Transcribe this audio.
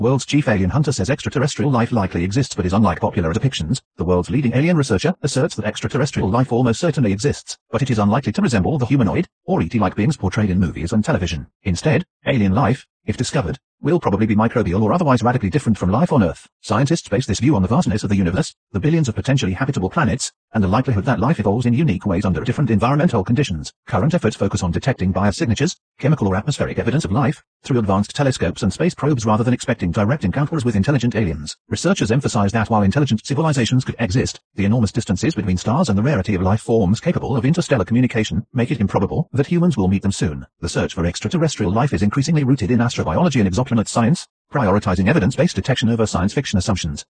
World's chief alien hunter says extraterrestrial life likely exists but is unlike popular depictions. The world's leading alien researcher asserts that extraterrestrial life almost certainly exists, but it is unlikely to resemble the humanoid or ET-like beings portrayed in movies and television. Instead, alien life, if discovered, will probably be microbial or otherwise radically different from life on Earth. Scientists base this view on the vastness of the universe, the billions of potentially habitable planets, and the likelihood that life evolves in unique ways under different environmental conditions. Current efforts focus on detecting biosignatures, chemical or atmospheric evidence of life, through advanced telescopes and space probes rather than expecting direct encounters with intelligent aliens. Researchers emphasize that while intelligent civilizations could exist, the enormous distances between stars and the rarity of life forms capable of interstellar communication make it improbable that humans will meet them soon. The search for extraterrestrial life is increasingly rooted in astrobiology and exoplanet science, prioritizing evidence-based detection over science fiction assumptions.